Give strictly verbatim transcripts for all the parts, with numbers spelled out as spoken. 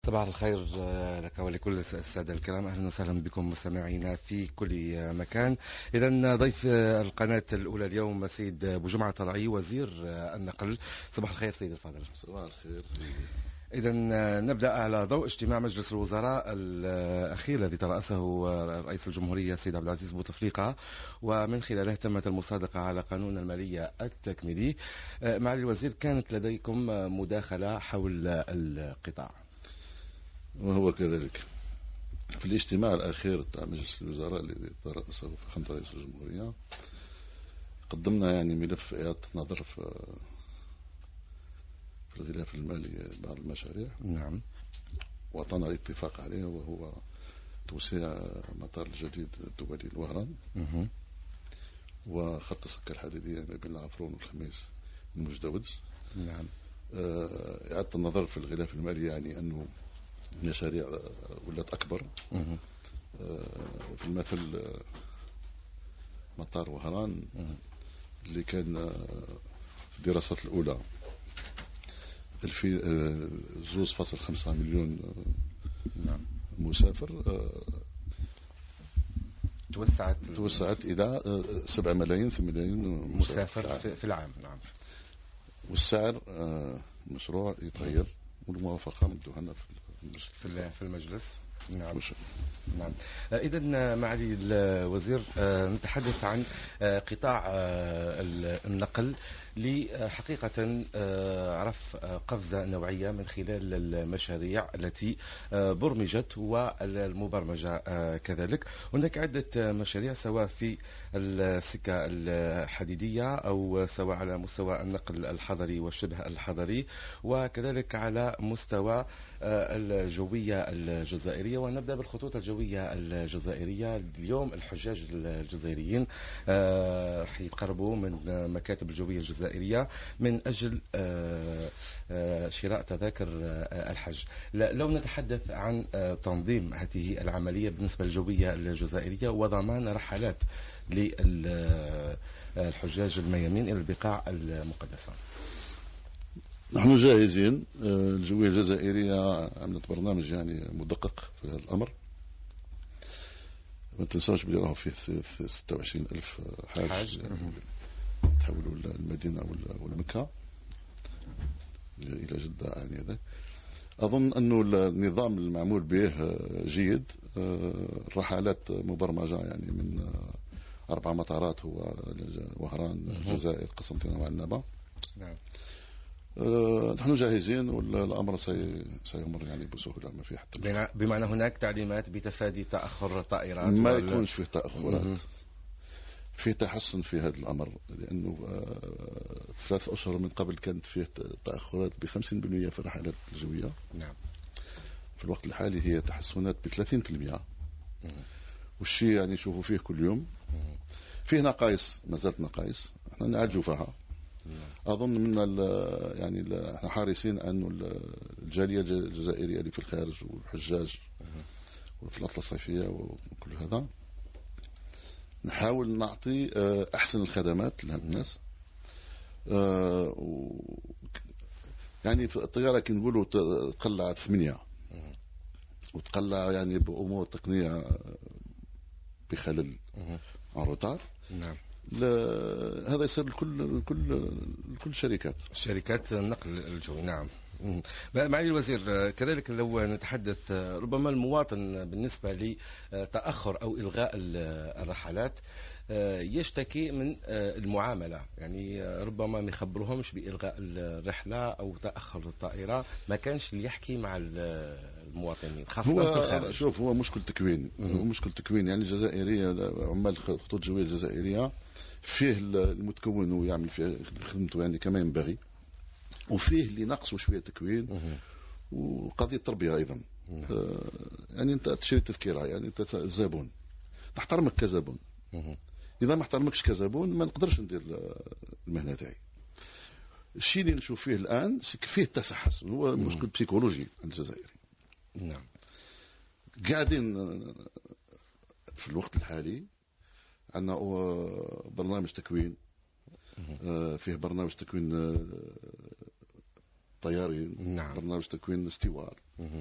صباح الخير لك ولكل السادة الكرام، أهلا وسهلا بكم مستمعينا في كل مكان. إذا ضيف القناة الأولى اليوم سيد بوجمعة طلعي وزير النقل. صباح الخير سيد الفاضل. صباح الخير سيدي. إذا نبدأ على ضوء اجتماع مجلس الوزراء الأخير الذي ترأسه رئيس الجمهورية السيد عبد العزيز بوتفليقة، ومن خلاله تمت المصادقة على قانون المالية التكميلي. معالي الوزير، كانت لديكم مداخلة حول القطاع. وهو كذلك في الاجتماع الأخير تاع مجلس الوزراء الذي ترأسه فخامة رئيس الجمهورية، قدمنا يعني ملف إعادة نظر في في الغلاف المالي بعض المشاريع. نعم. وأعطانا الاتفاق عليه، وهو توسيع مطار الجديد الدولي الوهران، وخط السكة الحديدية ما بين العفرون والخميس المجدود. نعم. إعادة النظر في الغلاف المالي يعني أنه المشاريع ولات أكبر. في المثل مطار وهران اللي كان في الدراسات الأولى زوز فاصل خمسة مليون نعم. مسافر، توسعت توسعت إلى سبعة ملايين ثمانية ملايين مسافر, مسافر في العام. نعم. والسعر المشروع يتغير، والموافقة مدوها لنا في في المجلس. نعم. مش. نعم. إذن معالي الوزير، نتحدث عن قطاع النقل لحقيقة عرف قفزة نوعية من خلال المشاريع التي برمجت والمبرمجة كذلك. هناك عدة مشاريع سواء في السكة الحديدية أو سواء على مستوى النقل الحضري والشبه الحضري، وكذلك على مستوى الجوية الجزائرية. ونبدأ بالخطوط الجوية الجزائرية. اليوم الحجاج الجزائريين راح يتقربوا من مكاتب الجوية الجزائرية من أجل شراء تذاكر الحج. لو نتحدث عن تنظيم هذه العملية بالنسبة للجوية الجزائرية وضمان رحلات للحجاج الميامين إلى البقاع المقدسة. نحن جاهزين. الجوية الجزائرية عملت برنامج يعني مدقق في هذا الأمر. ما تنساوش بلي راهو فيه ستة وعشرين ألف حاج, حاج. تحولوا المدينة ولا مكة إلى جدة يعني هذا. أظن أنه النظام المعمول به جيد. الرحلات مبرمجة يعني من أربع مطارات، هو وهران، الجزائر، قسنطينة وعنابة. نعم. نحن جاهزين، والأمر سيمر يعني بسهولة، ما في حتى بمعنى هناك تعليمات بتفادي تأخر الطائرات، ما يكونش فيه تأخرات، في تحسن في هذا الأمر، لأنه ثلاث أشهر من قبل كانت فيه تأخرات بخمسين بالمئة في الرحلات الجوية. نعم. في الوقت الحالي هي تحسنات بثلاثين بالمئة، والشيء يعني نشوفوا فيه كل يوم. فيه نقائص، ما زالت نقائص احنا نعالجوا فيها. أظن من يعني احنا حارسين أن الجالية الجزائرية اللي في الخارج والحجاج وفي العطلة الصيفية وكل هذا نحاول نعطي أحسن الخدمات للناس. يعني في الطيارة كي نقولوا تقلع ثمانية وتقلع يعني بأمور تقنية بخلل عن روتار. نعم. هذا يصير لكل لكل لكل شركات شركات النقل الجوي. نعم. معالي الوزير، كذلك لو نتحدث ربما المواطن بالنسبة لتأخر أو إلغاء الرحلات يشتكي من المعاملة، يعني ربما ما يخبرهمش بإلغاء الرحلة أو تأخر الطائرة، ما كانش اللي يحكي مع المواطنين خاصة هو في الخارج. شوف، هو مشكل تكوين. هو مشكل تكوين يعني الجزائرية، عمال الخطوط الجوية الجزائرية فيه المتكون ويعمل فيه خدمته يعني كما ينبغي، وفيه اللي نقصوا شوية تكوين وقضية تربية أيضا. آه يعني أنت تشري تذكرة، يعني أنت زبون نحترمك كزبون، إذا ما احترمكش كزبون ما نقدرش ندير المهنة تاعي. الشيء اللي نشوف فيه الآن فيه تحسن، هو مشكل بسيكولوجي عند الجزائري. نعم. قاعدين في الوقت الحالي عندنا برنامج تكوين، فيه برنامج تكوين طيارين. نعم. برنامج تكوين استوار،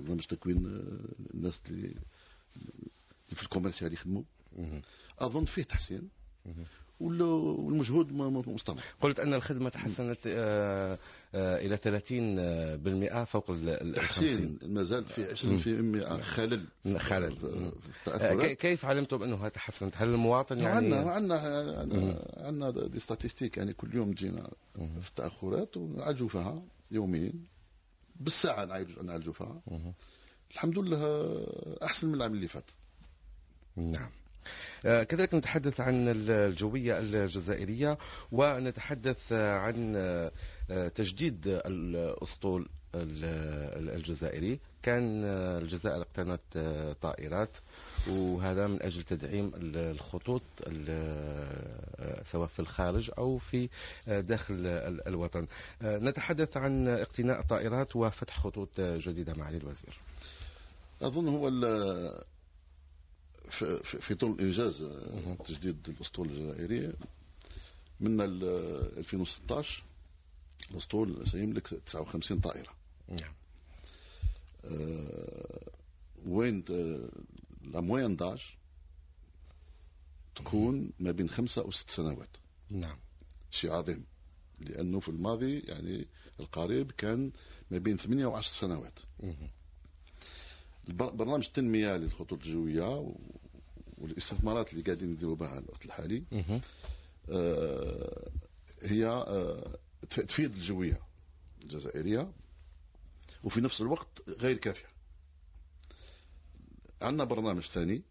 برنامج تكوين الناس اللي في الكوميرسيال يخدموا. اظن فيه تحسين والمجهود مستمر. قلت أن الخدمة تحسنت آه آه إلى ثلاثين بالمئة فوق التحسين، ما زال في عشرين بالمئة خلل خلل في كيف علمتم أنه تحسنت؟ هل المواطن يعني عندنا عندنا عندنا دي ستاتيستيك يعني كل يوم تجينا في التأخرات ونعالجوا فيها يوميا بالساعة نعالجوا فيها. الحمد لله أحسن من العام اللي فات. نعم. كذلك نتحدث عن الجوية الجزائرية ونتحدث عن تجديد الأسطول الجزائري. كان الجزائر اقتنت طائرات وهذا من أجل تدعيم الخطوط سواء في الخارج أو في داخل الوطن. نتحدث عن اقتناء طائرات وفتح خطوط جديدة معالي الوزير. أظن هو في طول إنجاز تجديد الأسطول الجزائري من ألفين وستة عشر الأسطول سيملك تسعة وخمسين طائرة. نعم. أه وين لا موين داج تكون ما بين خمسة وست سنوات. نعم. شيء عظيم لأنه في الماضي يعني القريب كان ما بين ثمانية وعشر سنوات. برنامج التنمية للخطوط الجوية والاستثمارات اللي قاعدين نديروا بها الوقت الحالي آه هي آه تفيد الجوية الجزائرية وفي نفس الوقت غير كافية. عندنا برنامج ثاني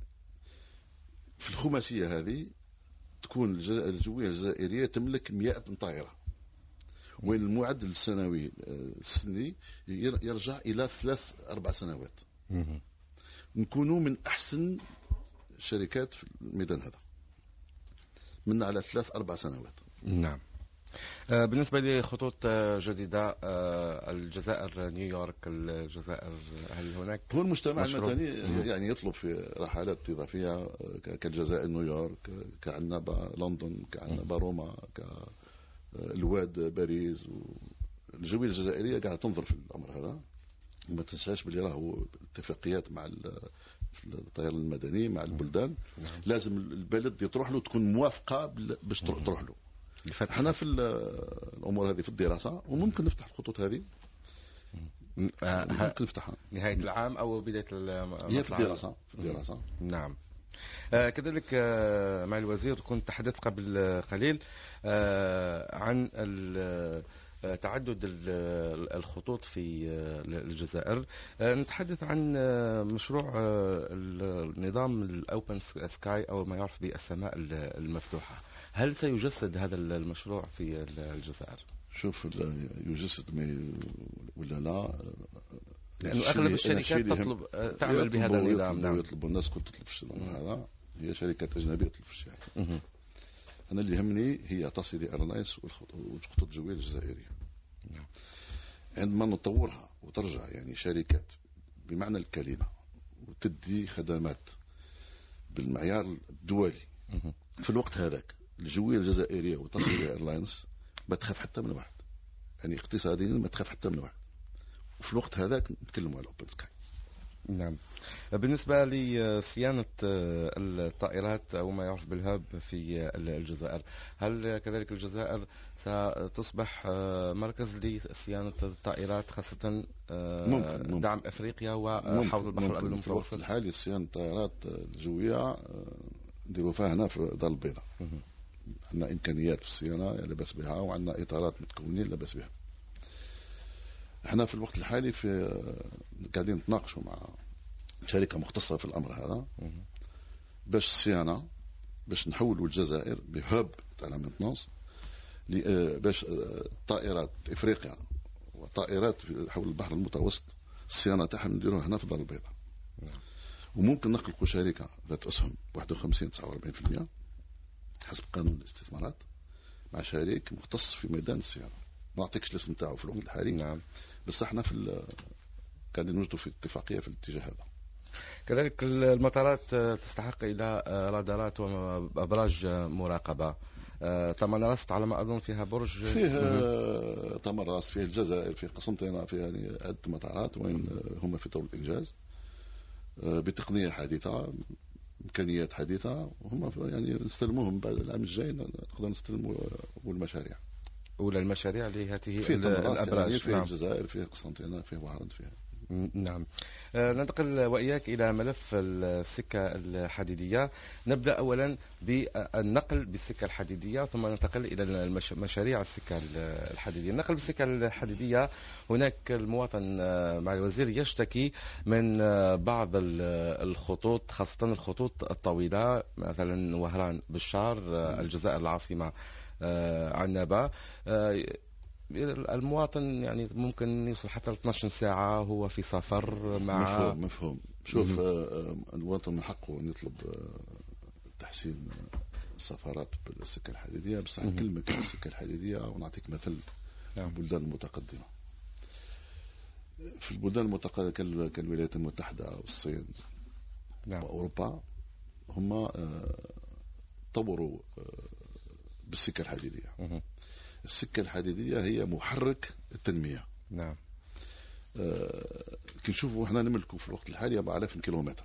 في الخماسية هذه تكون الجوية الجزائرية تملك مئة طائرة وين المعدل السنوي السني يرجع إلى ثلاث أربع سنوات. نكونوا من أحسن شركات في الميدان هذا من على ثلاث أربع سنوات. نعم. بالنسبة لخطوط جديدة الجزائر نيويورك الجزائر هل هناك هو المجتمع المدني يعني يطلب في رحلات إضافية كالجزائر نيويورك كعنابة لندن كعنابة روما كالواد باريس. والجوية الجزائرية قاعدة تنظر في الأمر هذا وما تنساش باللي راهو اتفاقيات مع الطيران المدني مع البلدان. نعم. لازم البلد يطرح له تكون موافقة باش تروح له. احنا في الأمور هذه في الدراسة وممكن نفتح الخطوط هذه ممكن نفتحها نهاية العام أو بداية هي في الدراسة في الدراسة. نعم. آه كذلك آه مع الوزير كنت تحدثت قبل قليل آه عن تعدد الخطوط في الجزائر. نتحدث عن مشروع النظام الأوبن سكاي أو ما يعرف بالسماء المفتوحة. هل سيجسد هذا المشروع في الجزائر؟ شوف يجسد ولا لا لأنه أغلب الشركات تطلب تعمل بهذا النظام. نعم. يطلب الناس كل تطلب في النظام هذا هي شركات أجنبية تطلب في الشيء. أنا اللي يهمني هي تصل إيرلاينز والخطوط الجوية الجزائرية. نعم. عندما نطورها وترجع يعني شركات بمعنى الكلمة وتدي خدمات بالمعيار الدولي في الوقت هذاك الجوية الجزائرية وتصل إيرلاينز ما تخاف حتى من واحد يعني اقتصاديا ما تخاف حتى من واحد وفي الوقت هذاك نتكلموا على الأوبن سكاي. نعم. بالنسبة لصيانة الطائرات أو ما يعرف بالهاب في الجزائر هل كذلك الجزائر ستصبح مركز لصيانة الطائرات خاصة ممكن ممكن. دعم أفريقيا وحوض البحر الأبيض المتوسط؟ في الوقت الحالي صيانة الطائرات الجوية نديروا فيها هنا في دار البيضاء. عندنا إمكانيات في الصيانة لا بأس بها وعندنا إطارات متكونين لا بأس بها. احنا في الوقت الحالي في قاعدين نتناقشوا مع شركة مختصة في الأمر هذا باش الصيانة باش نحولوا الجزائر بهب تاع المينتنانس باش طائرات إفريقيا وطائرات حول البحر المتوسط الصيانة تاعها نديروها هنا في دار البيضاء. وممكن نخلقوا شركة ذات أسهم واحد وخمسين تسعة وأربعين بالمئة حسب قانون الاستثمارات مع شريك مختص في ميدان الصيانة. ما أعطيكش الاسم تاعه في الوقت الحالي. نعم. بس احنا في قاعدين نوجدوا في اتفاقية في الاتجاه هذا. كذلك المطارات تستحق إلى رادارات وأبراج مراقبة. تمنراست على ما أظن فيها برج، فيه تمنراست، فيه الجزائر، فيه قسنطينة، فيه يعني عدة مطارات وين هم في طور الإنجاز بتقنية حديثة، إمكانيات حديثة، وهم يعني نستلموهم بعد العام الجاي، نقدر نستلموا المشاريع أولى المشاريع لهذه في الأبراج. يعني في نعم. الجزائر، فيه قسنطينة، فيه وهران، فيه. نعم. ننتقل وإياك إلى ملف السكة الحديدية. نبدأ أولا بالنقل بالسكة الحديدية ثم ننتقل إلى مشاريع السكة الحديدية. النقل بالسكة الحديدية، هناك المواطن مع الوزير يشتكي من بعض الخطوط، خاصة الخطوط الطويلة، مثلا وهران بالشار، الجزائر العاصمة عنابة. المواطن يعني ممكن يوصل حتى اثنتي عشرة ساعة هو في سفر مع مفهوم مفهوم شوف المواطن من حقه أن يطلب تحسين السفارات بالسكة الحديدية، بس عن كل مكان السكة الحديدية. ونعطيك مثل نعم. البلدان المتقدمة، في البلدان المتقدمة كالولايات المتحدة والصين نعم. وأوروبا، هم طوروا بالسكة الحديدية. مه. السكة الحديدية هي محرك التنمية. نعم. آه كنشوفوا احنا نملكوا في الوقت الحالي أربعة آلاف كيلومتر،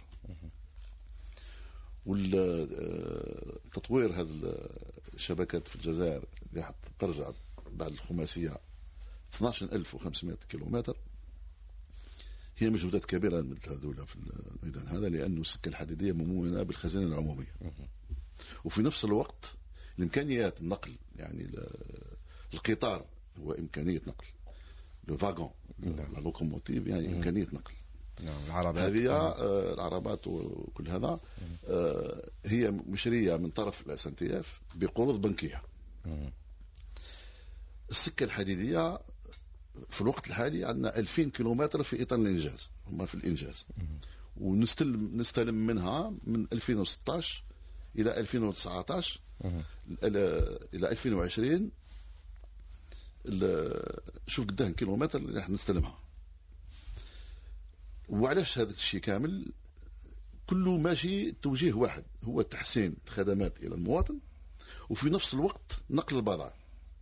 والتطوير هذه الشبكات في الجزائر اللي ترجع بعد الخماسية اثني عشر ألف وخمسمائة كيلومتر، هي مجهودات كبيرة من الدولة في الميدان هذا، لأنه السكة الحديدية ممونة بالخزانة العمومية. وفي نفس الوقت الإمكانيات النقل، يعني القطار هو إمكانية نقل، الفاغون، اللوكوموتيف، يعني مم. إمكانية نقل. نعم. العربات هذه آه العربات وكل هذا آه هي مشرية من طرف الأس إن تي إف بقروض بنكية. مم. السكة الحديدية في الوقت الحالي عندنا ألفين كيلومتر في إطار الإنجاز، هم في الإنجاز. مم. ونستلم نستلم منها من ألفين وستة عشر إلى ألفين وتسعة عشر مم. إلى ألفين وعشرين. شوف قداه كيلومتر اللي راح نستلمها. وعلاش هذا الشيء كامل؟ كله ماشي توجيه واحد، هو تحسين الخدمات إلى المواطن، وفي نفس الوقت نقل البضائع،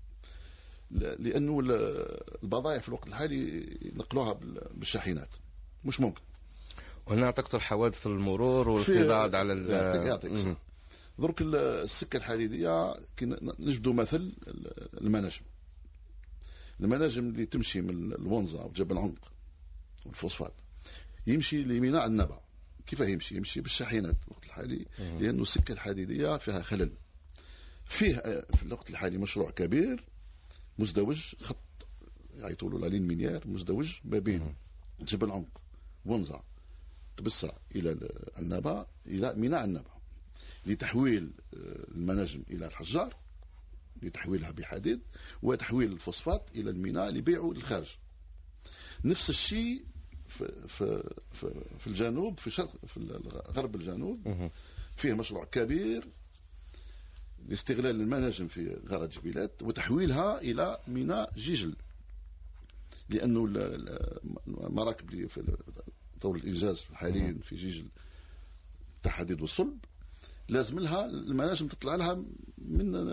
لأنه البضائع في الوقت الحالي نقلوها بالشاحنات مش ممكن. وهنا تقتل حوادث المرور والانقضاض على ال درك السكة الحديدية نجدوا مثل المناجم المناجم اللي تمشي من الونزا وجبل عنق والفوسفات يمشي لميناء النبع. كيف يمشي؟ يمشي بالشاحنات في الوقت الحالي، لأنه السكة الحديدية فيها خلل. فيه في الوقت الحالي مشروع كبير مزدوج، خط يعيطوا له لالين مينيير مزدوج ما بين جبل عنق ونزا تبصع إلى النبع إلى ميناء النبع، لتحويل المناجم إلى الحجار، لتحويلها بحديد، وتحويل الفوسفات إلى الميناء لبيعه للخارج. نفس الشيء في, في, في, في الجنوب، في شرق في غرب الجنوب فيه مشروع كبير لاستغلال المناجم في غارة جبيلات وتحويلها إلى ميناء جيجل، لأنه المراكب اللي في طور الإنجاز حاليا في جيجل التحديد والصلب لازم لها المناجم تطلع لها من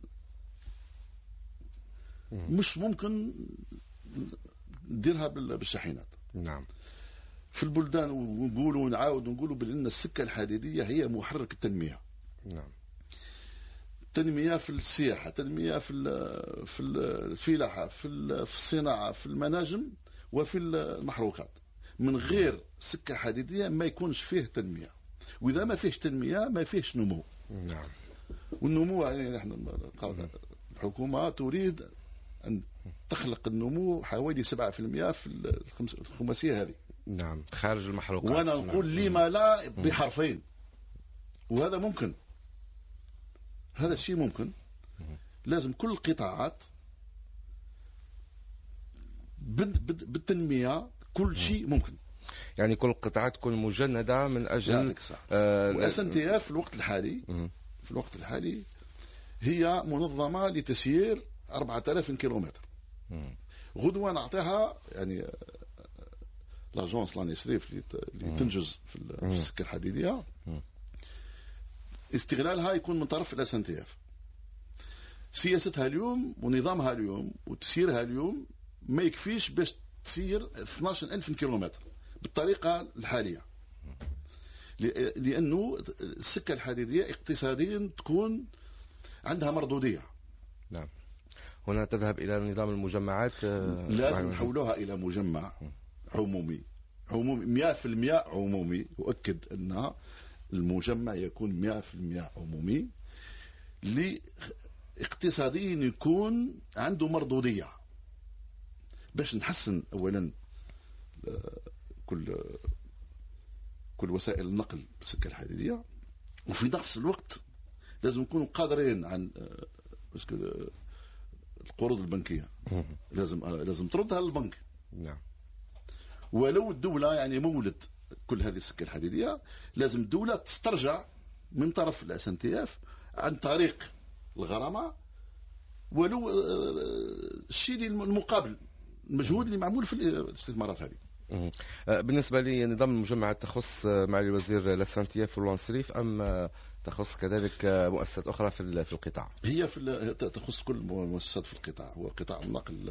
مش ممكن نديرها بالشاحنات. نعم. في البلدان ونقولوا ونعاود ونقولوا بأن السكة الحديدية هي محرك التنمية. نعم. تنمية في السياحة، تنمية في في الفلاحة، في الصناعة، في المناجم وفي المحروقات. من غير سكة حديدية ما يكونش فيه تنمية، وإذا ما فيش تنمية ما فيش نمو. نعم. والنمو يعني نحن الحكومة تريد أن تخلق النمو حوالي سبعة بالمئة في الخماسية هذه. نعم. خارج المحروقات. وأنا نقول نعم. لما لا بحرفين، وهذا ممكن، هذا الشيء ممكن. لازم كل القطاعات بالتنمية كل شيء ممكن، يعني كل القطاعات تكون مجندة من أجل آه وأس إن تي إف في الوقت الحالي في الوقت الحالي هي منظمة لتسيير أربعة آلاف كيلومتر. غدوة نعطيها يعني لاجونس لاني سريف اللي تنجز في السكه الحديديه استغلالها يكون من طرف الاس ان تي اف. سياستها اليوم ونظامها اليوم وتسييرها اليوم ما يكفيش باش تسير اثناش ألف كيلومتر بالطريقه الحاليه، لانه السكه الحديديه اقتصاديا تكون عندها مردوديه. نعم. هنا تذهب الى نظام المجمعات. لازم نحولوها الى مجمع عمومي عمومي مئة بالمئة عمومي. أؤكد أن المجمع يكون مئة بالمئة عمومي لاقتصاديا يكون عنده مردودية باش نحسن أولا كل كل وسائل النقل بالسكة الحديدية، وفي نفس الوقت لازم نكونوا قادرين عن القروض البنكية لازم لازم تردها للبنك. نعم. ولو الدولة يعني مولد كل هذه السكة الحديدية لازم الدولة تسترجع من طرف الاس ان تي اف عن طريق الغرامة ولو الشيء المقابل المجهود اللي معمول في الاستثمارات هذه. بالنسبة لنظام المجمعات تخص معالي الوزير الاس ان تي اف واللانسريف أم تخص كذلك مؤسسات أخرى في في القطاع؟ هي في تخص كل المؤسسات في القطاع. هو قطاع النقل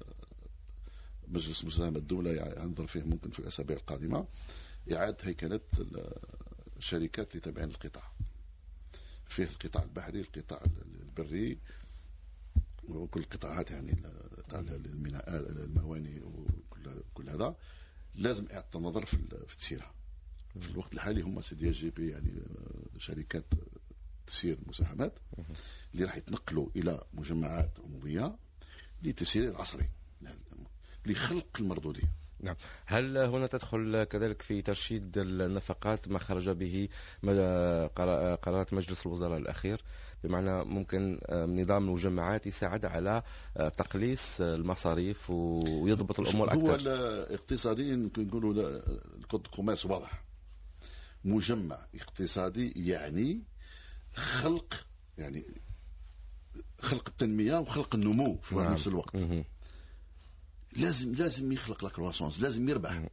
مجلس مساهمة الدولة ينظر فيه ممكن في الأسابيع القادمة إعادة هيكلة الشركات اللي تابعين للقطاع. فيه القطاع البحري، القطاع البري، وكل القطاعات يعني الميناءات المواني وكل كل هذا لازم إعادة النظر في تسييرها. في الوقت الحالي هم سي دي جي بي يعني شركات تسيير مساهمات اللي راح يتنقلوا إلى مجمعات عمومية لتسيير العصري لخلق المردودية. نعم. هل هنا تدخل كذلك في ترشيد النفقات ما خرج به قرارات مجلس الوزراء الأخير، بمعنى ممكن نظام المجمعات يساعد على تقليص المصاريف ويضبط الأمور أكثر؟ هو الاقتصاديا نقولوا الكود كوميرس واضح. مجمع اقتصادي يعني خلق يعني خلق التنمية وخلق النمو في نعم. نفس الوقت. م- لازم لازم يخلق لك كرواسونس، لازم يربح.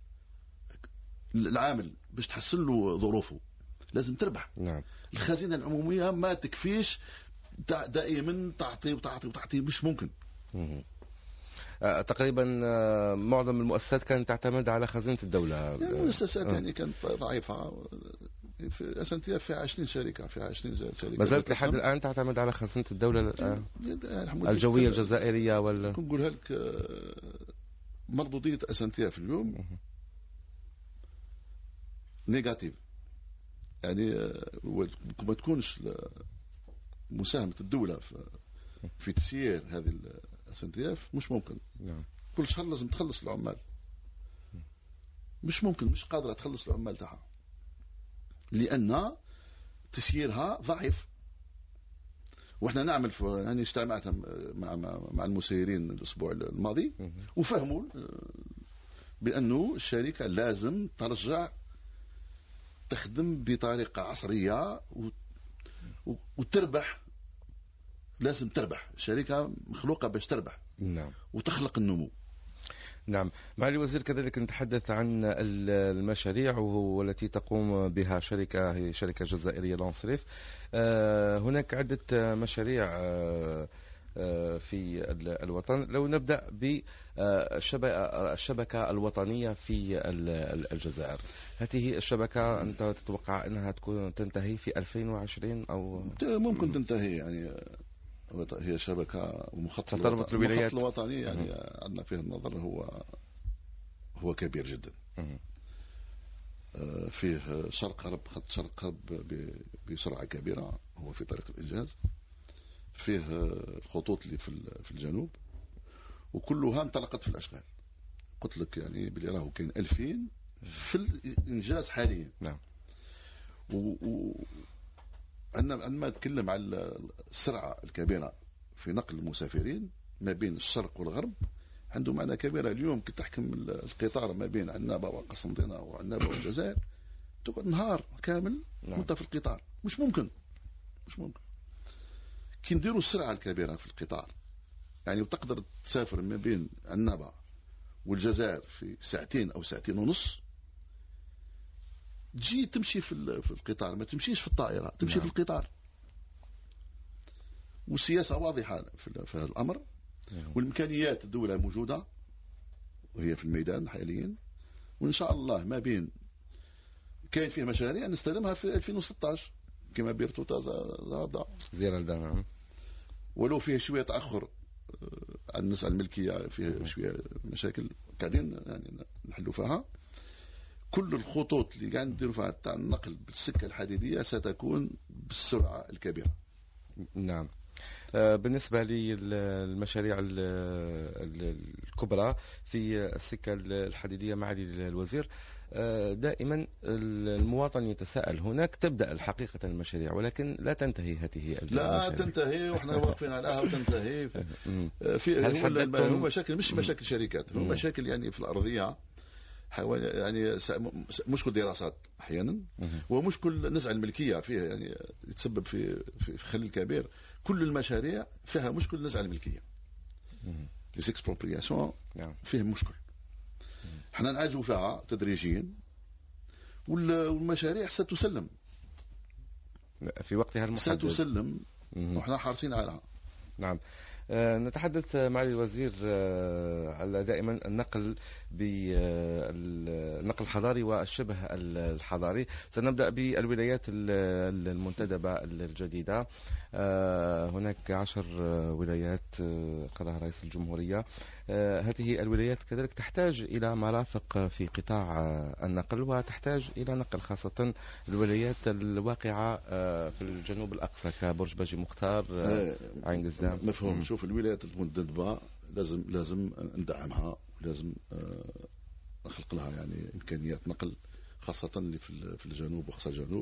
العامل باش تحسن له ظروفه لازم تربح. نعم. الخزينة العمومية ما تكفيش دائما تعطي وتعطي وتعطي، مش ممكن. آه تقريبا آه معظم المؤسسات كانت تعتمد على خزينة الدولة. المؤسسات يعني كانت ضعيفة. في اس ان تي اف فيها عشرين شركة، فيها عشرين شركة. ما زالت لحد الآن تعتمد على خزينة الدولة الجوية الجزائرية ولا؟ نقولها لك مردودية اس ان تي اف اليوم نيجاتيف، يعني ما تكونش مساهمة الدولة في تسيير هذه الاس ان تي اف مش ممكن. نعم. كل شهر لازم تخلص العمال، مش ممكن، مش قادرة تخلص العمال تاعها لأن تسييرها ضعيف. واحنا نعمل في يعني اجتمعت مع مع المسيرين الأسبوع الماضي وفهموا بأنه الشركة لازم ترجع تخدم بطريقة عصرية وتربح. لازم تربح، الشركة مخلوقة باش تربح. نعم. وتخلق النمو. نعم. معالي الوزير كذلك نتحدث عن المشاريع والتي تقوم بها شركة هي شركة جزائرية لانسريف. هناك عدة مشاريع في الوطن. لو نبدأ بالشبكة الوطنية في الجزائر، هذه الشبكة أنت تتوقع أنها تكون تنتهي في ألفين وعشرين أو ممكن تنتهي؟ يعني هي شبكة مخطط تربط الولايات الوطني يعني عندنا فيه النظر هو هو كبير جدا. فيه شرق غرب، خط شرق غرب بسرعة كبيرة هو في طريق الإنجاز. فيه خطوط اللي في الجنوب وكلها انطلقت في الأشغال. قلت لك يعني بلي راهو كاين ألفين في الإنجاز حاليا. نعم. و عندما نتكلم على السرعة الكبيرة في نقل المسافرين ما بين الشرق والغرب عنده معنى كبيرة. اليوم كي تحكم القطار ما بين عنابة وقسنطينة وعنابة والجزائر تقعد نهار كامل وانت في القطار، مش ممكن مش ممكن. كي نديروا السرعة الكبيرة في القطار يعني وتقدر تسافر ما بين عنابة والجزائر في ساعتين أو ساعتين ونص، تجي تمشي في في القطار، ما تمشيش في الطائرة، تمشي نعم. في القطار. والسياسة واضحة في هذا الأمر، نعم. والإمكانيات الدولة موجودة وهي في الميدان حاليا، وإن شاء الله ما بين كاين فيه مشاريع نستلمها في ألفين وستة عشر كما بيرتو زادا زيارة الدار، ولو فيه شوية تأخر عن النسعة الملكية، فيه شوية مشاكل قاعدين يعني نحلوا فيها. كل الخطوط اللي قاعد نديروا فيها تاع النقل بالسكة الحديدية ستكون بالسرعة الكبيرة. نعم. بالنسبة للمشاريع الكبرى في السكة الحديدية معالي الوزير، دائما المواطن يتساءل، هناك تبدأ الحقيقة المشاريع ولكن لا تنتهي هذه لا تنتهي، وإحنا واقفين عليها وتنتهي. في هو مشاكل مش مشاكل شركات، هو مشاكل يعني في الأرضية، يعني مشكل دراسات أحيانا، ومشكل نزع الملكية فيه يعني يتسبب في في خلل كبير. كل المشاريع فيها مشكل نزع الملكية، ليكسبروبرياسيون فيه مشكل. احنا نعالجوا فيها تدريجيا، والمشاريع ستسلم في وقتها المحدد، ستسلم وإحنا حارسين عليها. نعم. نتحدث معالي الوزير على دائما النقل بالنقل الحضاري والشبه الحضاري. سنبدأ بالولايات المنتدبة الجديدة. هناك عشر ولايات قضاها رئيس الجمهورية. هذه الولايات كذلك تحتاج إلى مرافق في قطاع النقل، وتحتاج إلى نقل، خاصة الولايات الواقعة في الجنوب الأقصى كبرج باجي مختار، عين قزام. مفهوم. شوف الولايات المنتدبة لازم لازم ندعمها، ولازم نخلق لها يعني إمكانيات نقل، خاصة اللي في الجنوب وأقصى الجنوب.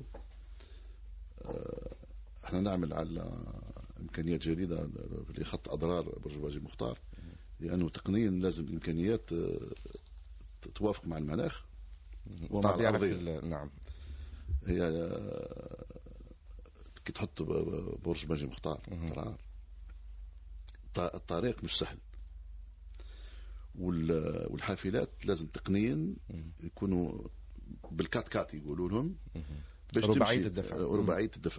احنا نعمل على إمكانيات جديدة لخط أضرار برج باجي مختار، لأنه تقنيا لازم الإمكانيات توافق مع المناخ ومع الأرضية. نعم. هي كي تحط برج باجي مختار أضرار، الطريق مش سهل، والحافلات لازم تقنيا يكونوا بالكات كات يقولوا لهم باش رباعية الدفع. رباعية الدفع.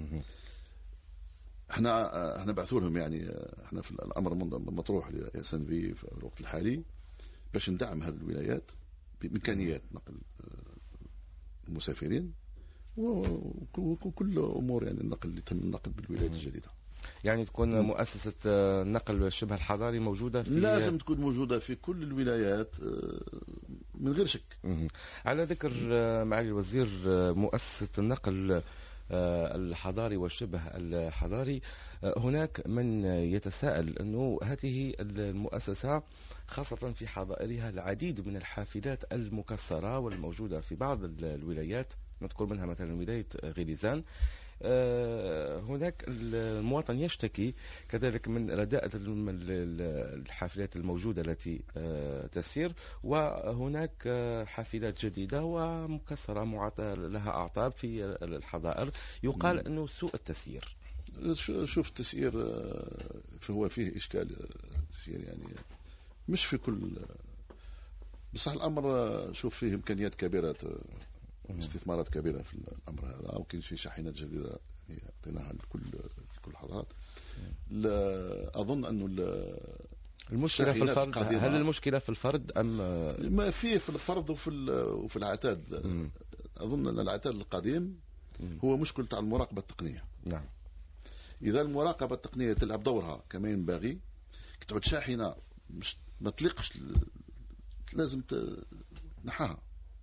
احنا احنا بعثوا لهم يعني احنا في الامر مطروح لإس إن في في الوقت الحالي باش ندعم هذه الولايات بامكانيات نقل المسافرين وكل امور يعني النقل اللي تم النقل بالولايات الجديده. يعني تكون مؤسسة النقل الشبه الحضاري موجودة في، لازم تكون موجودة في كل الولايات من غير شك. على ذكر معالي الوزير مؤسسة النقل الحضاري والشبه الحضاري، هناك من يتساءل أنه هذه المؤسسة خاصة في حظائرها العديد من الحافلات المكسرة والموجودة في بعض الولايات، نذكر منها مثلا ولاية غليزان. هناك المواطن يشتكي كذلك من رداءة الحافلات الموجودة التي تسير، وهناك حافلات جديدة ومكسرة معطى لها أعطاب في الحظائر، يقال أنه سوء التسيير. شوف التسيير فهو فيه إشكال التسيير يعني مش في كل، بصح الأمر شوف فيه إمكانيات كبيرة، استثمارات كبيرة في الأمر هذا، أو كاين في شاحنات جديدة يعني أعطيناها لكل كل الحضارات. أظن أنه المشكلة في الفرد. هل المشكلة في الفرد أم ما فيه في الفرد وفي وفي العتاد؟ م. أظن أن العتاد القديم هو مشكلة تاع المراقبة التقنية. نعم. إذا المراقبة التقنية تلعب دورها كما ينبغي، تعود شاحنة مش ما تليقش، لازم تنحاها.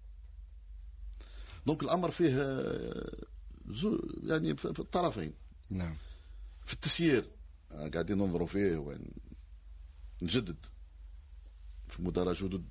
دونك الأمر فيه يعني في الطرفين. نعم. في التسيير قاعدين ننظروا فيه وين نجدد في مدراء جدد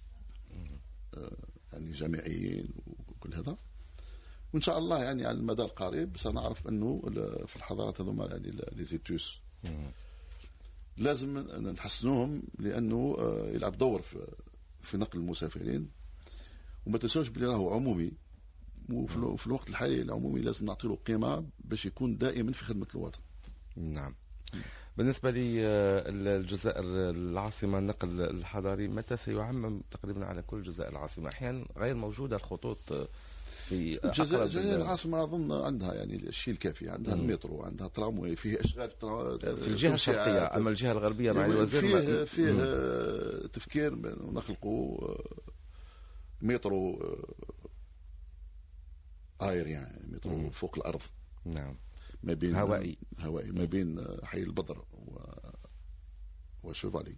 يعني جامعيين وكل هذا، وإن شاء الله يعني على المدى القريب سنعرف أنه في الحضارات هذوما يعني لي زيتوس لازم نحسنوهم، لأنه يلعب دور في في نقل المسافرين. وما تنسوش بلي راهو عمومي، وفي الوقت الحالي العمومي لازم نعطي له قيمة باش يكون دائما في خدمة الوطن. نعم. بالنسبة للجزائر العاصمة النقل الحضاري متى سيعمم تقريبا على كل جزائر العاصمة؟ أحيانا غير موجودة الخطوط في الجزائر العاصمة أظن عندها يعني الشيء الكافي، عندها المترو، عندها ترامواي، فيه أشغال في الجهة الشرقية. أما الجهة الغربية مع الوزير فيه, فيه تفكير نخلقوا مترو آير، يعني مترو مم. فوق الأرض. نعم. ما بين هوائي هوائي ما بين حي البدر و وشوفالي.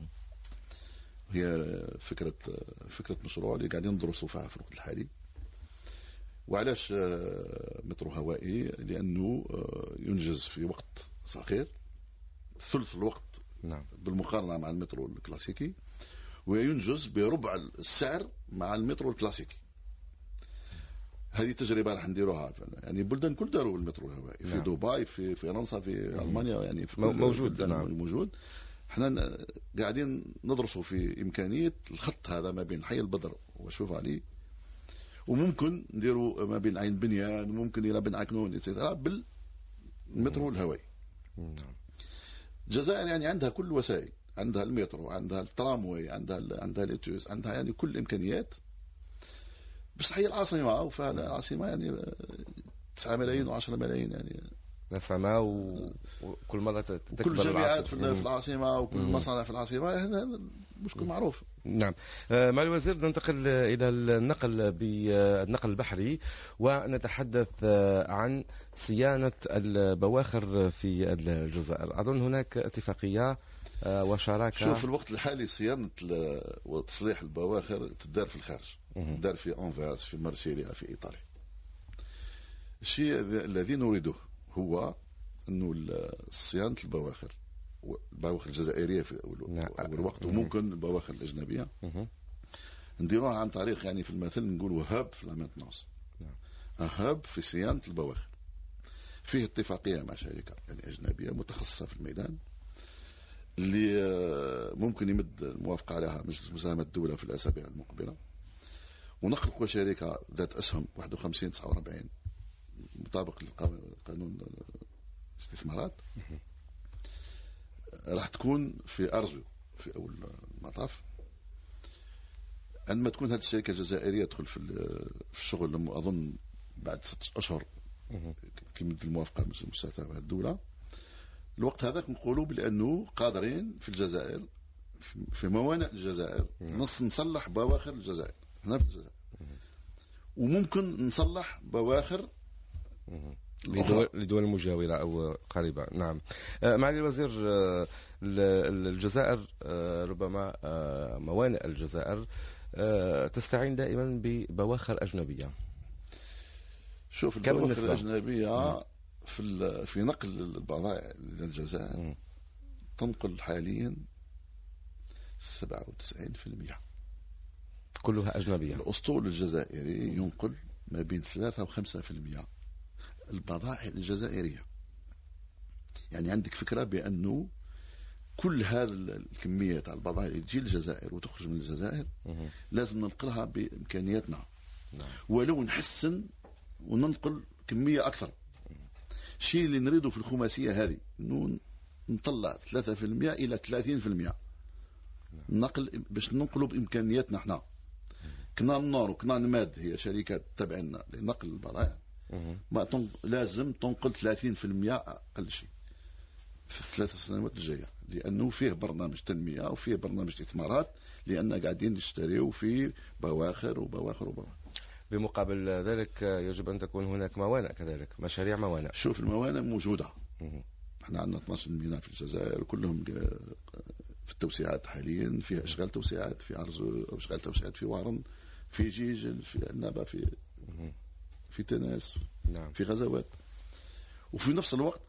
هي فكرة فكرة مشروع اللي قاعدين ندرسوا فيها في الوقت الحالي. وعلاش مترو هوائي؟ لأنه ينجز في وقت صغير، ثلث الوقت. نعم. بالمقارنة مع المترو الكلاسيكي، وينجز بربع السعر مع المترو الكلاسيكي. هذه تجربة راح نديروها يعني بلدان كل داروا المترو الهوائي. نعم. في دبي، في فرنسا، في ألمانيا، يعني في موجود. نعم. موجود. احنا قاعدين ندرسوا في إمكانية الخط هذا ما بين حي البدر وشوفالي، وممكن نديروا ما بين عين بنيان، ممكن إلى بن عكنون إتسيترا بالمترو الهوائي. نعم. الجزائر يعني عندها كل الوسائل، عندها المترو، عندها الترامواي، عندها عندها الاتوبيس، عندها يعني كل الإمكانيات. بس هي العاصمة، وفالعاصمة يعني تسعة ملايين وعشرة ملايين يعني نسمة، وكل مرة تكبر كل جامعات في العاصمة، وكل مصانع في العاصمة. هذا مشكل معروف. نعم. مع الوزير ننتقل إلى النقل بالنقل البحري، ونتحدث عن صيانة البواخر في الجزائر. أظن هناك اتفاقية وشراكة. شوف، في الوقت الحالي صيانة وتصليح البواخر تدار في الخارج، تدار في أنفاس، في مارسيليا، في إيطاليا. الشيء الذي نريده هو أنه صيانة البواخر، البواخر الجزائرية في أول وقت، وممكن البواخر الأجنبية نديروها عن طريق، يعني في المثل نقولوا هاب في لامينتنانس، هاب في صيانة البواخر. فيه اتفاقية مع شركة يعني أجنبية متخصصة في الميدان، اللي ممكن يمد الموافقة عليها مجلس مساهمة الدولة في الأسابيع المقبلة، ونخلق شركة ذات أسهم واحد وخمسين تسعة وأربعين مطابق لقانون الاستثمارات. راح تكون في أرزو في أول المطاف. عندما تكون هذه الشركة الجزائرية تدخل في الشغل، أظن بعد ست أشهر تمد الموافقة من مساهمة الدولة. الوقت هذاك نقولوا بأنه قادرين في الجزائر، في موانئ الجزائر، نص نصلح بواخر الجزائر هنا في الجزائر، وممكن نصلح بواخر لدول, لدول مجاورة أو قريبة. نعم. معالي الوزير، الجزائر ربما موانئ الجزائر تستعين دائما ببواخر أجنبية. شوف، البواخر الأجنبية في في نقل البضائع للجزائر تنقل حاليا سبعة وتسعين بالمئة كلها أجنبية. الأسطول الجزائري ينقل ما بين ثلاثة وخمسة في المئة البضائع الجزائرية. يعني عندك فكرة بأنه كل هذا الكمية على البضائع اللي تجي الجزائر وتخرج من الجزائر لازم ننقلها بإمكانياتنا، ولو نحسن وننقل كمية أكثر. الشيء اللي نريده في الخماسية هذه إنه نطلع ثلاثة في المئة إلى ثلاثين في المئة نقل، باش ننقلوا بإمكانياتنا احنا. كنا النور وكنا الماد هي شركات تبعنا لنقل البضائع، ما تنق... لازم تنقل ثلاثين في المئة أقل شيء في الثلاث سنوات الجاية، لأنه فيه برنامج تنمية وفيه برنامج إثمارات، لأن قاعدين نشتريوا في بواخر وبواخر وبواخر. بمقابل ذلك يجب أن تكون هناك موانئ كذلك، مشاريع موانئ. شوف، الموانئ موجودة. احنا عندنا اثني عشر ميناء في الجزائر، كلهم في التوسعات حاليا، فيها اشغال توسعات في أرزو، او اشغال توسعات في وارن، في جيجل، في النابا، في في تناس. نعم. في غزوات. وفي نفس الوقت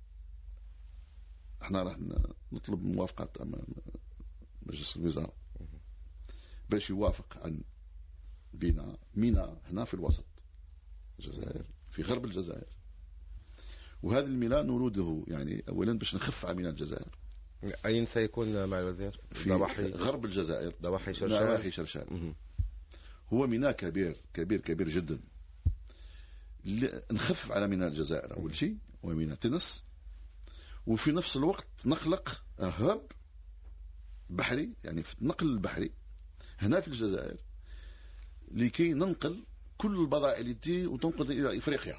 احنا راح نطلب موافقة امام مجلس الوزراء باش يوافق عن بناء ميناء هنا في الوسط الجزائر، في غرب الجزائر. وهذا الميناء نريده يعني اولا باش نخف على ميناء الجزائر. اين سيكون مع الوزير؟ في ضواحي غرب الجزائر، ضواحي شرشال. ضواحي شرشال. هو ميناء كبير كبير كبير جدا. نخفف على ميناء الجزائر اول شيء، وميناء تنس، وفي نفس الوقت نخلق هاب بحري، يعني في النقل البحري هنا في الجزائر، لكي ننقل كل البضائع اللي تجي وتنقل إلى إفريقيا.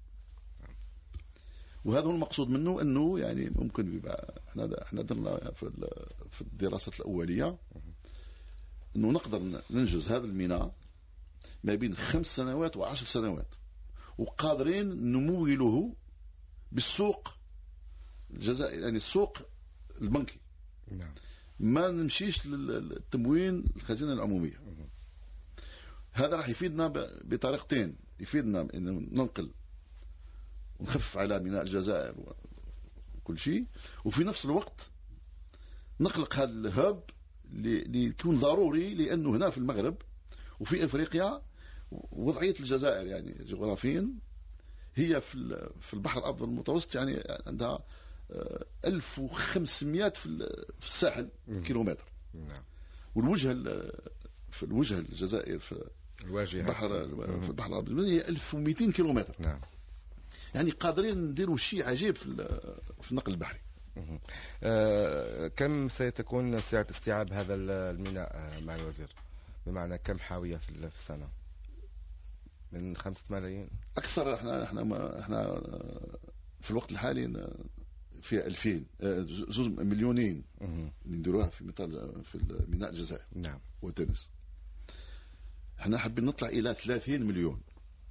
وهذا هو المقصود منه، أنه يعني ممكن يبقى احنا احنا درنا في في الدراسات الأولية أنه نقدر ننجز هذا الميناء ما بين خمس سنوات وعشر سنوات، وقادرين نموله بالسوق الجزائري، يعني السوق البنكي. نعم. ما نمشيش للتموين الخزينة العمومية. هذا راح يفيدنا بطريقتين، يفيدنا أن ننقل ونخفف على ميناء الجزائر وكل شيء، وفي نفس الوقت نخلق هذا الهاب اللي يكون ضروري، لأنه هنا في المغرب وفي أفريقيا وضعية الجزائر يعني جغرافيا هي في في البحر الأبيض المتوسط، يعني عندها ألف وخمسمائة في الساحل كيلومتر. نعم. والوجهة في الوجهة الجزائر في البحر في البحر الأبيض هي ألف ومئتين كيلومتر. نعم. يعني قادرين نديروا شيء عجيب في في النقل البحري. آه كم ستكون سعة استيعاب هذا الميناء مع الوزير؟ بمعنى كم حاوية في السنة؟ من خمسة ملايين أكثر. احنا احنا ما احنا في الوقت الحالي فيها ألفين زوز مليونين اللي نديروها في مثال في ميناء الجزائر. نعم. وتونس. احنا حابين نطلع إلى ثلاثين مليون،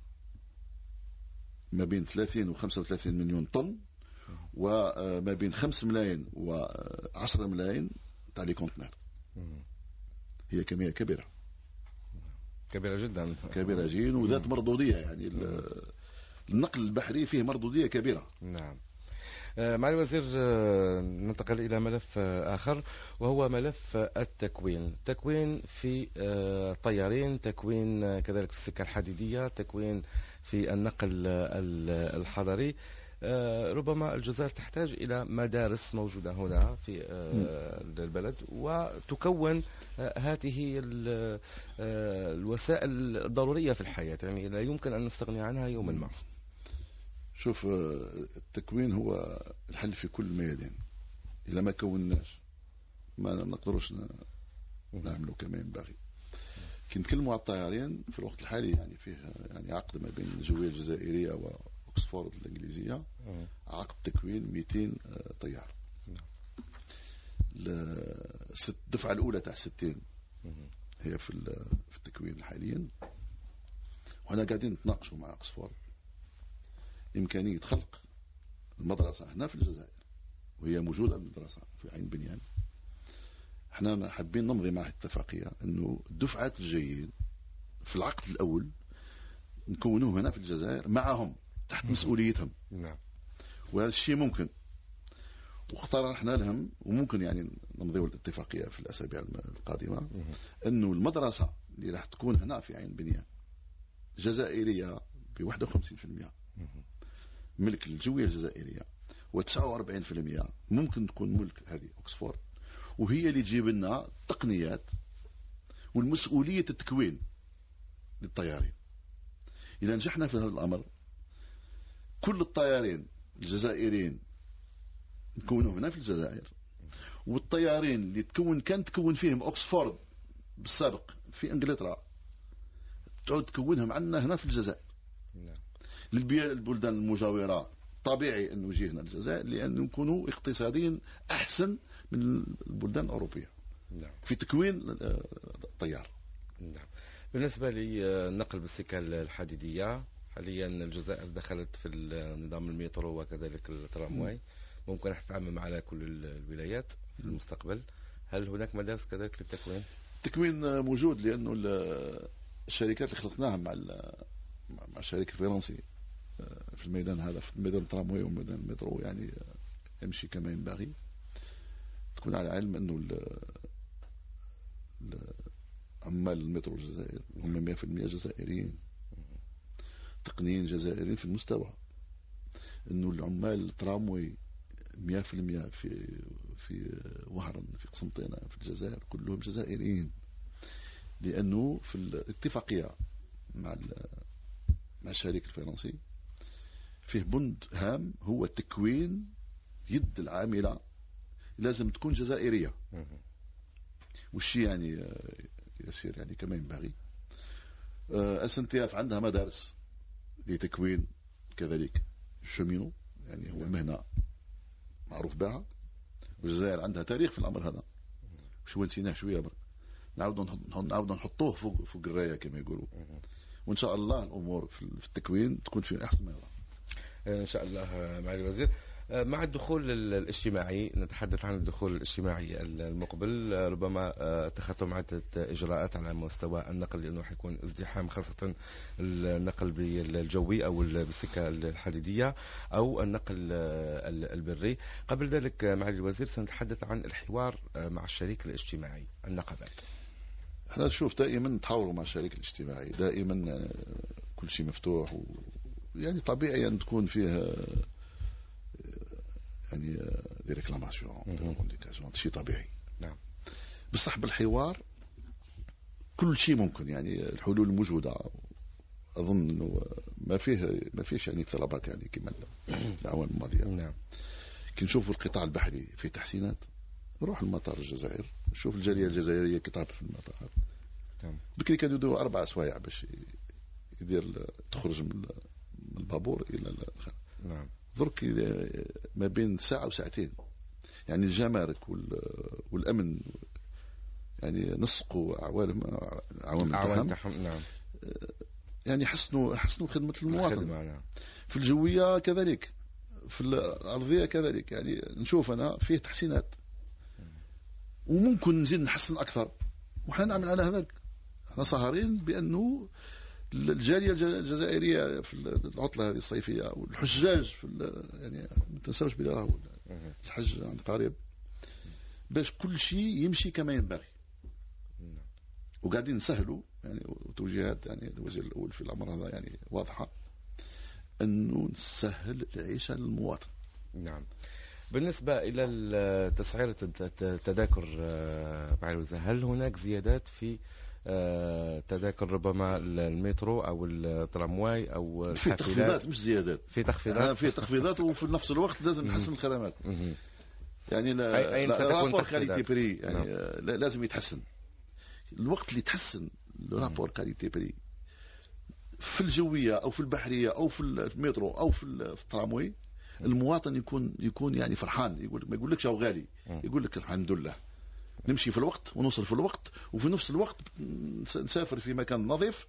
ما بين ثلاثين وخمسة وثلاثين مليون طن، وما بين خمس ملايين وعشرة ملايين تاع لي كونتنر. هي كمية كبيرة كبيرة جدا كبيرة جدا وذات مردودية، يعني النقل البحري فيه مردودية كبيرة. نعم. مع الوزير ننتقل إلى ملف آخر، وهو ملف التكوين. تكوين في طيارين، تكوين كذلك في السكة الحديدية، تكوين في النقل الحضري. ربما الجزائر تحتاج إلى مدارس موجودة هنا في البلد وتكون هذه الوسائل الضرورية في الحياة، يعني لا يمكن أن نستغني عنها يوما ما. شوف، التكوين هو الحل في كل الميادين. إذا ما كوناش ما نقدروش نعملوا كما ينبغي. كي نتكلموا على الطيارين في الوقت الحالي، يعني فيه يعني عقد ما بين الجوية الجزائرية وأكسفورد الإنجليزية، عقد تكوين مئتين طيار. الدفعة الأولى تاع ستين هي في في التكوين حاليا، وأنا قاعدين نتناقشوا مع أكسفورد إمكانية خلق المدرسة هنا في الجزائر، وهي موجودة المدرسة في عين بنيان. احنا حابين نمضي مع اتفاقية أنه الدفعات الجايين في العقد الأول نكونوهم هنا في الجزائر معهم تحت مسؤوليتهم. نعم. وهذا الشيء ممكن، واقترحنا لهم، وممكن يعني نمضيوا الاتفاقية في الأسابيع القادمة، أنه المدرسة اللي راح تكون هنا في عين بنيان جزائرية ب واحد وخمسين بالمئة ملك الجوية الجزائرية، وتسعة وأربعين بالمئة ممكن تكون ملك هذه أكسفورد، وهي اللي تجيب لنا التقنيات والمسؤولية التكوين للطيارين. إذا نجحنا في هذا الأمر، كل الطيارين الجزائريين نكونوا هنا في الجزائر، والطيارين اللي تكون كانت تكون فيهم أكسفورد بالسابق في إنجلترا تعود تكونهم عندنا هنا في الجزائر. نعم. للبلدان المجاورة طبيعي أن نجيهنا الجزائر، لأن نكونوا اقتصاديا أحسن من البلدان الأوروبية. نعم. في تكوين الطيار. نعم. بالنسبة للنقل بالسكة الحديدية، حاليا الجزائر دخلت في نظام المترو وكذلك الترامواي، ممكن أن تتعمم على كل الولايات في المستقبل. هل هناك مدارس كذلك للتكوين؟ التكوين موجود، لأنه الشركات اللي خلقناها مع مع الشركة الفرنسي في الميدان هذا، في ميدان الترامواي وميدان المترو، يعني يمشي كما ينبغي. تكون على علم أنه عمال المترو الجزائر هم مئة بالمئة جزائريين، تقنيين جزائريين في المستوى. أنه العمال الترامواي مئة بالمئة في في وهران في قسنطينة في الجزائر كلهم جزائريين، لأنه في الاتفاقية مع مع الشريك الفرنسي فيه بند هام، هو تكوين يد العاملة لازم تكون جزائرية. والشي يعني يسير يعني كما ينبغي. اس ان تي اف عندها مدارس لتكوين كذلك الشومينو، يعني هو مهنة معروف بها، والجزائر عندها تاريخ في الأمر هذا، شو نسيناه شوية برك، نعاودوا نعاودوا نحطوه فوق فوق الراية كما يقولوا. وإن شاء الله الأمور في التكوين تكون في أحسن ما يرام إن شاء الله. معالي الوزير، مع الدخول الاجتماعي، نتحدث عن الدخول الاجتماعي المقبل، ربما اتخذتم عدة إجراءات على مستوى النقل، لأنه حيكون ازدحام، خاصة النقل بالجوي أو بالسكة الحديدية أو النقل البري. قبل ذلك معالي الوزير سنتحدث عن الحوار مع الشريك الاجتماعي، النقابات. احنا نشوف دائما نتحاوروا مع الشريك الاجتماعي، دائما كل شيء مفتوح، ويعني طبيعي أن تكون فيه يعني دي ريكلاماسيون دي شيء طبيعي. نعم. بصح بالحوار كل شيء ممكن، يعني الحلول موجودة. أظن أنه ما فيه ما فيش يعني طلبات يعني كما الأعوام الماضية. نعم. كي نشوفوا القطاع البحري في تحسينات، روح المطار الجزائر، شوف الجالية الجزائرية كتاب في المطار. نعم. بكري كانوا يدوروا أربع سوايع باش يدير تخرج من البابور إلى الخ... نعم. درك ما بين ساعة وساعتين. يعني الجمارك والأمن يعني نسقوا أعوالهم عوامل تحم. نعم. يعني حسنوا حسنوا خدمة المواطن. نعم. في الجوية كذلك، في الأرضية كذلك، يعني نشوف أنا فيه تحسينات وممكن نزيد نحسن أكثر، وحنا نعمل على هذاك. احنا سهرين بأنه الجالية الجزائرية في العطلة هذه الصيفية والحجاج في يعني ما تنساوش بلي راهو الحج عن قريب، باش كل شيء يمشي كما ينبغي. وقاعدين نسهلوا يعني، وتوجيهات يعني الوزير الأول في الأمر هذا يعني واضحة، أنه نسهل العيشة للمواطن. نعم. بالنسبة إلى تسعير التذاكر مع الوزير، هل هناك زيادات في تذاكر ربما المترو أو الترامواي أو الحافلات؟ في تخفيضات مش زيادات، في تخفيضات في تخفيضات وفي نفس الوقت لازم نحسن الخدمات. يعني أين ستكون كاليتي بري يعني لازم يتحسن. الوقت اللي تحسن الرابور كاليتي بري في الجوية أو في البحرية أو في المترو أو في الترامواي، المواطن يكون يكون يعني فرحان، يقول ما يقول لكش أو غالي، يقول لك الحمد لله نمشي في الوقت ونوصل في الوقت، وفي نفس الوقت نسافر في مكان نظيف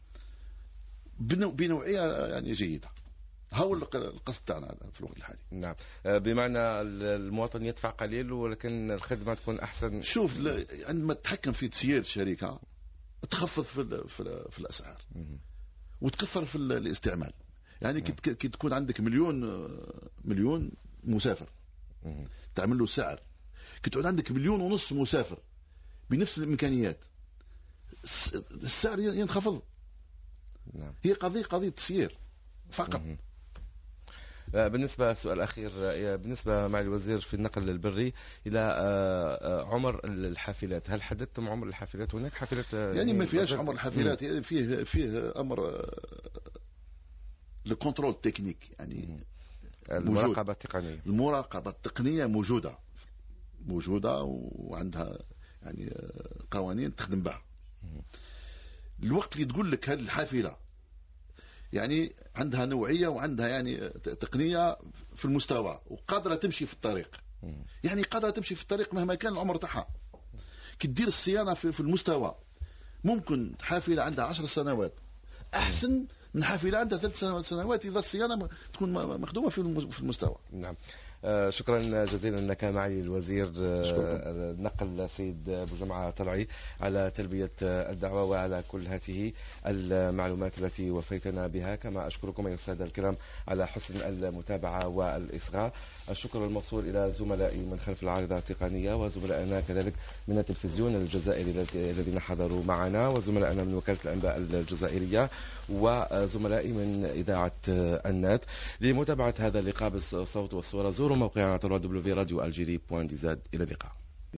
بنوعية يعني جيدة. هو القصد تاعنا في الوقت الحالي. نعم. بمعنى المواطن يدفع قليل ولكن الخدمة تكون أحسن. شوف، عندما تتحكم في تسيير الشركة تخفض في في, في الأسعار وتكثر في الاستعمال. يعني كي كي تكون عندك مليون مليون مسافر تعمل له سعر، كي تعود عندك مليون ونص مسافر بنفس الإمكانيات السعر ينخفض. نعم. هي قضية قضية تسيير فقط. بالنسبة سؤال أخير، بالنسبة مع الوزير في النقل البري إلى عمر الحافلات، هل حددتم عمر الحافلات؟ هناك حافلات يعني ما فيهاش عمر الحافلات، يعني فيه فيه أمر الكنترول تكنيك، يعني المراقبة التقنية. المراقبة التقنية موجودة موجودة وعندها يعني قوانين تخدم بها. الوقت اللي تقول لك هذه الحافلة يعني عندها نوعية وعندها يعني تقنية في المستوى وقادرة تمشي في الطريق، يعني قادرة تمشي في الطريق مهما كان العمر تاعها. كي تدير الصيانة في المستوى، ممكن حافلة عندها عشر سنوات أحسن من حافلة عندها ثلاث سنوات إذا الصيانة تكون مخدومة في المستوى. نعم. آه شكرا جزيلا لك معي الوزير النقل سيد أبو جمعة طلعي على تلبية الدعوة وعلى كل هذه المعلومات التي وفيتنا بها. كما أشكركم أيها السادة الكرام على حسن المتابعة والإصغاء. الشكر الموصول إلى زملائي من خلف العارضة التقنية وزملائنا كذلك من التلفزيون الجزائري الذين حضروا معنا، وزملائنا من وكالة الأنباء الجزائرية، وزملائي من إذاعة النات. لمتابعة هذا اللقاء بالصوت والصورة زوروا موقعنا دبليو دبليو دبليو دوت الجيري دوت دي زد. إلى اللقاء.